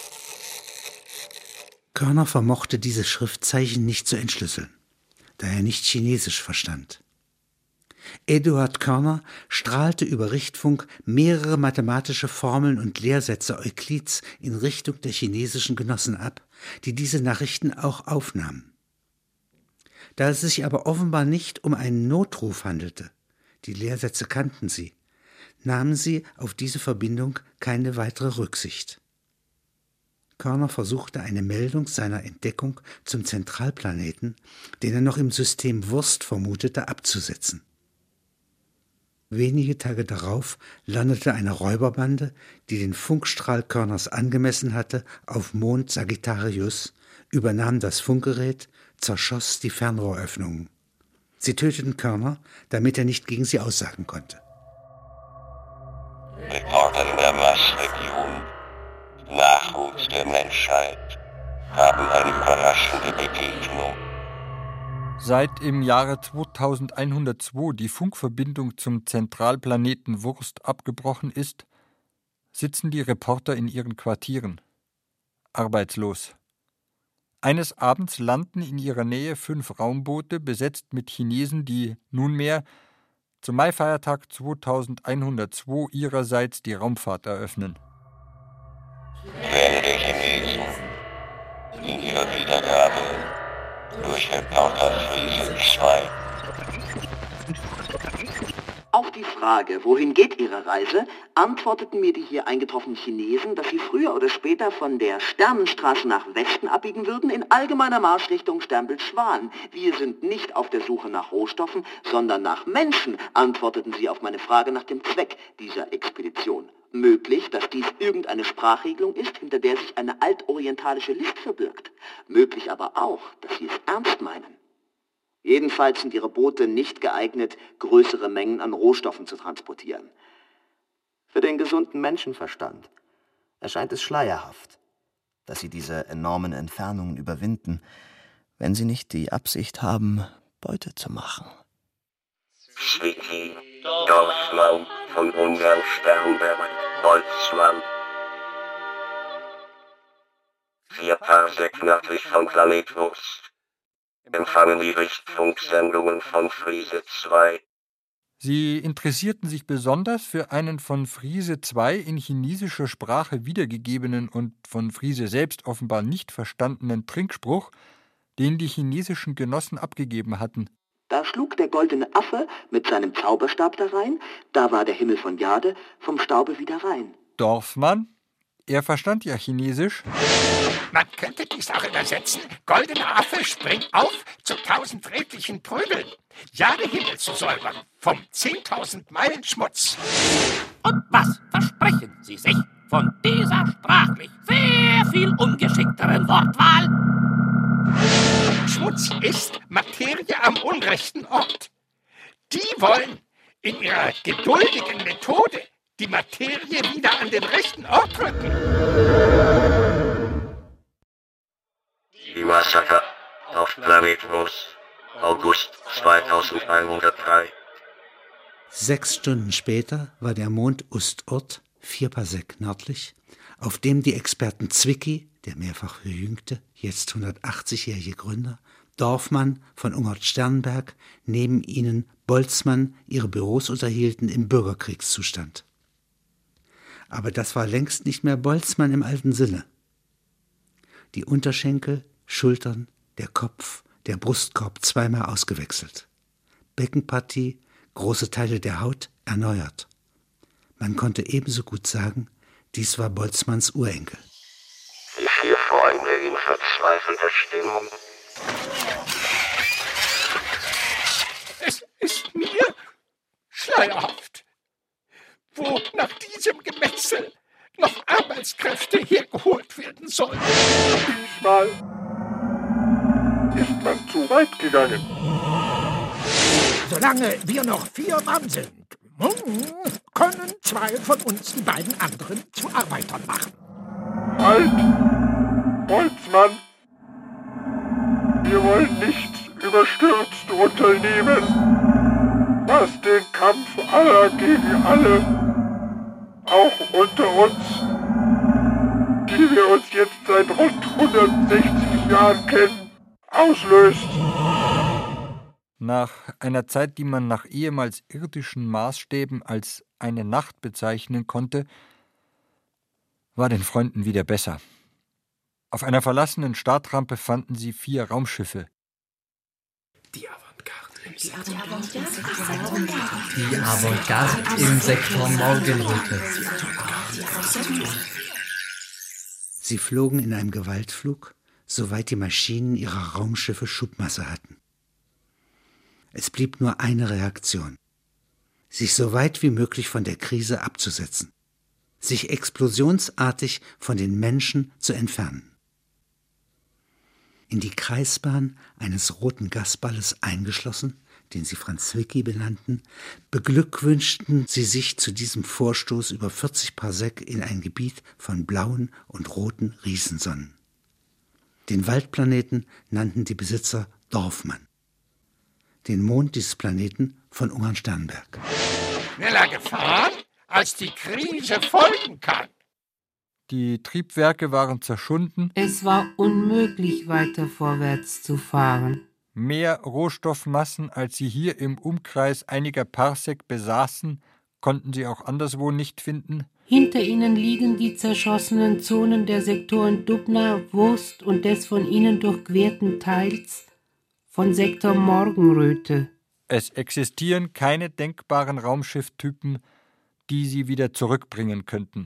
Körner vermochte diese Schriftzeichen nicht zu entschlüsseln, da er nicht Chinesisch verstand. Eduard Körner strahlte über Richtfunk mehrere mathematische Formeln und Lehrsätze Euklids in Richtung der chinesischen Genossen ab, die diese Nachrichten auch aufnahmen. Da es sich aber offenbar nicht um einen Notruf handelte, die Lehrsätze kannten sie, nahmen sie auf diese Verbindung keine weitere Rücksicht. Körner versuchte eine Meldung seiner Entdeckung zum Zentralplaneten, den er noch im System Wurst vermutete, abzusetzen. Wenige Tage darauf landete eine Räuberbande, die den Funkstrahl Körners angemessen hatte, auf Mond Sagittarius, übernahm das Funkgerät, zerschoss die Fernrohröffnungen. Sie töteten Körner, damit er nicht gegen sie aussagen konnte. Reporter in der Marsregion, Nachwuchs der Menschheit, haben eine überraschende Begegnung. Seit im Jahre 2102 die Funkverbindung zum Zentralplaneten Wurst abgebrochen ist, sitzen die Reporter in ihren Quartieren, arbeitslos. Eines Abends landen in ihrer Nähe 5 Raumboote, besetzt mit Chinesen, die nunmehr zum Maifeiertag 2102 ihrerseits die Raumfahrt eröffnen. Pläne der Chinesen in ihrer Wiedergabe durch Reporter Friese 2. Auf die Frage, wohin geht Ihre Reise, antworteten mir die hier eingetroffenen Chinesen, dass sie früher oder später von der Sternenstraße nach Westen abbiegen würden, in allgemeiner Marschrichtung Sternbild-Schwan. Wir sind nicht auf der Suche nach Rohstoffen, sondern nach Menschen, antworteten sie auf meine Frage nach dem Zweck dieser Expedition. Möglich, dass dies irgendeine Sprachregelung ist, hinter der sich eine altorientalische List verbirgt. Möglich aber auch, dass sie es ernst meinen. Jedenfalls sind ihre Boote nicht geeignet, größere Mengen an Rohstoffen zu transportieren. Für den gesunden Menschenverstand erscheint es schleierhaft, dass sie diese enormen Entfernungen überwinden, wenn sie nicht die Absicht haben, Beute zu machen. Zwicky, Dorfmann von Ungarn-Sternberg, Boltzmann. 4 Parsec nördlich von Planet Wurst. Empfangen die Richtfunksendungen von Friese 2. Sie interessierten sich besonders für einen von Friese 2 in chinesischer Sprache wiedergegebenen und von Friese selbst offenbar nicht verstandenen Trinkspruch, den die chinesischen Genossen abgegeben hatten. Da schlug der goldene Affe mit seinem Zauberstab da rein, da war der Himmel von Jade vom Staube wieder rein. Dorfmann, Er verstand ja Chinesisch. Man könnte dies auch übersetzen: Goldener Affe, spring auf zu 1000 redlichen Prügeln. Ja, der Himmel zu säubern vom 10.000 Meilen Schmutz. Und was versprechen Sie sich von dieser sprachlich sehr viel ungeschickteren Wortwahl? Schmutz ist Materie am unrechten Ort. Die wollen in ihrer geduldigen Methode die Materie wieder an den rechten Ort rücken. Die Massaker auf Planet Rus, August 2103. 6 Stunden später war der Mond Usturt, 4 Parsec nördlich, auf dem die Experten Zwicky, der mehrfach verjüngte, jetzt 180-jährige Gründer, Dorfmann von Ungert-Sternberg, neben ihnen Boltzmann ihre Büros unterhielten im Bürgerkriegszustand. Aber das war längst nicht mehr Boltzmann im alten Sinne. Die Unterschenkel, Schultern, der Kopf, der Brustkorb zweimal ausgewechselt. Beckenpartie, große Teile der Haut erneuert. Man konnte ebenso gut sagen, dies war Boltzmanns Urenkel. Die 4 Freunde in verzweifelter Stimmung. Es ist mir schleierhaft, wo nach diesem Gemetzel noch Arbeitskräfte hergeholt werden sollen. Diesmal ist man zu weit gegangen. Solange wir noch 4 Mann sind, können 2 von uns die beiden anderen zu Arbeitern machen. Halt! Boltzmann! Wir wollen nichts überstürzt unternehmen, was den Kampf aller gegen alle, auch unter uns, die wir uns jetzt seit rund 160 Jahren kennen, auslöst. Nach einer Zeit, die man nach ehemals irdischen Maßstäben als eine Nacht bezeichnen konnte, war den Freunden wieder besser. Auf einer verlassenen Startrampe fanden sie 4 Raumschiffe. Die Avantgarde im Sektor Morgenröte. Sie flogen in einem Gewaltflug, soweit die Maschinen ihrer Raumschiffe Schubmasse hatten. Es blieb nur eine Reaktion: sich so weit wie möglich von der Krise abzusetzen, sich explosionsartig von den Menschen zu entfernen. In die Kreisbahn eines roten Gasballes eingeschlossen, den sie Franz Zwicky benannten, beglückwünschten sie sich zu diesem Vorstoß über 40 Parsec in ein Gebiet von blauen und roten Riesensonnen. Den Waldplaneten nannten die Besitzer Dorfmann, den Mond dieses Planeten von Ungern-Sternberg. Schneller gefahren, als die Krise folgen kann. Die Triebwerke waren zerschunden. Es war unmöglich, weiter vorwärts zu fahren. Mehr Rohstoffmassen, als sie hier im Umkreis einiger Parsec besaßen, konnten sie auch anderswo nicht finden. Hinter ihnen liegen die zerschossenen Zonen der Sektoren Dubna, Wurst und des von ihnen durchquerten Teils von Sektor Morgenröte. Es existieren keine denkbaren Raumschifftypen, die sie wieder zurückbringen könnten.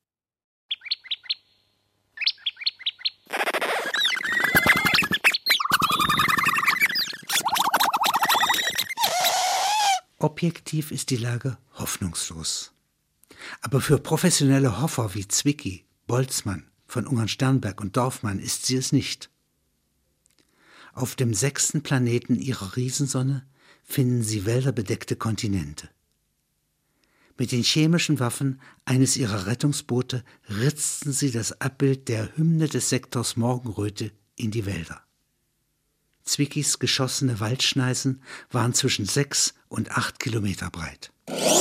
Objektiv ist die Lage hoffnungslos. Aber für professionelle Hoffer wie Zwicky, Boltzmann, von Ungern-Sternberg und Dorfmann ist sie es nicht. Auf dem 6. Planeten ihrer Riesensonne finden sie wälderbedeckte Kontinente. Mit den chemischen Waffen eines ihrer Rettungsboote ritzten sie das Abbild der Hymne des Sektors Morgenröte in die Wälder. Zwickys geschossene Waldschneisen waren zwischen 6 und 8 Kilometer breit.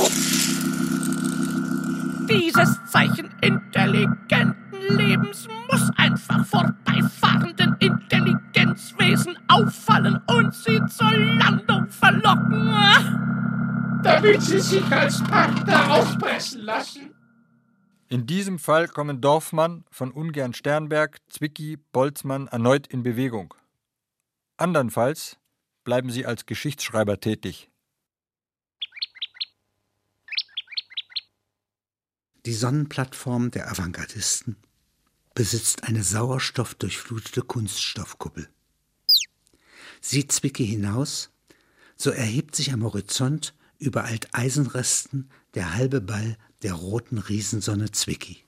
Dieses Zeichen intelligenten Lebens muss einfach vorbeifahrenden Intelligenzwesen auffallen und sie zur Landung verlocken. Damit sie sich als Partner auspressen lassen. In diesem Fall kommen Dorfmann von Ungern-Sternberg, Zwicky, Boltzmann erneut in Bewegung. Andernfalls bleiben sie als Geschichtsschreiber tätig. Die Sonnenplattform der Avantgardisten besitzt eine sauerstoffdurchflutete Kunststoffkuppel. Sieht Zwicky hinaus, so erhebt sich am Horizont über Alteisenresten der halbe Ball der roten Riesensonne Zwicky.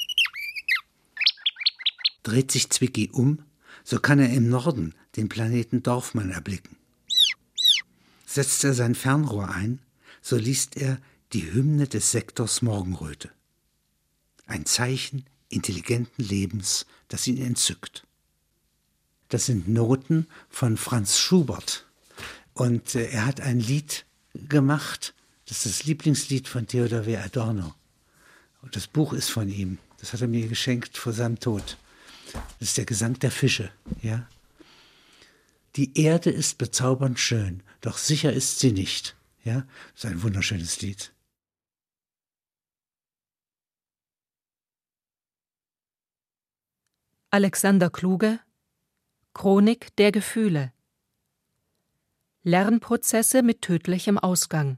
Dreht sich Zwicky um, so kann er im Norden den Planeten Dorfmann erblicken. Setzt er sein Fernrohr ein, so liest er die Hymne des Sektors Morgenröte. Ein Zeichen intelligenten Lebens, das ihn entzückt. Das sind Noten von Franz Schubert. Und er hat ein Lied gemacht, das ist das Lieblingslied von Theodor W. Adorno. Und das Buch ist von ihm. Das hat er mir geschenkt vor seinem Tod. Das ist der Gesang der Fische. Ja? Die Erde ist bezaubernd schön, doch sicher ist sie nicht. Ja? Das ist ein wunderschönes Lied. Alexander Kluge, Chronik der Gefühle. Lernprozesse mit tödlichem Ausgang.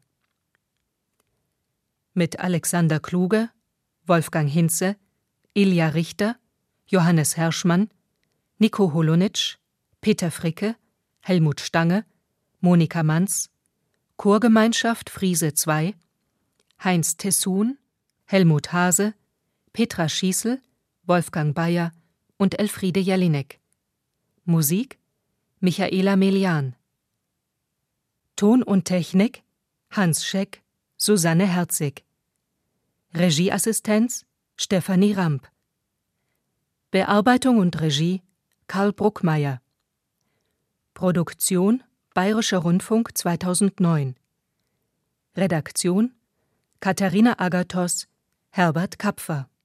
Mit Alexander Kluge, Wolfgang Hinze, Ilja Richter, Johannes Herschmann, Nico Holonitsch, Peter Fricke, Helmut Stange, Monika Manz, Chorgemeinschaft Friese II, Heinz Tessun, Helmut Hase, Petra Schießel, Wolfgang Bayer und Elfriede Jelinek. Musik Michaela Melian. Ton und Technik Hans Scheck, Susanne Herzig. Regieassistenz Stefanie Ramp. Bearbeitung und Regie Karl Bruckmeier. Produktion Bayerischer Rundfunk 2009. Redaktion Katharina Agathos, Herbert Kapfer.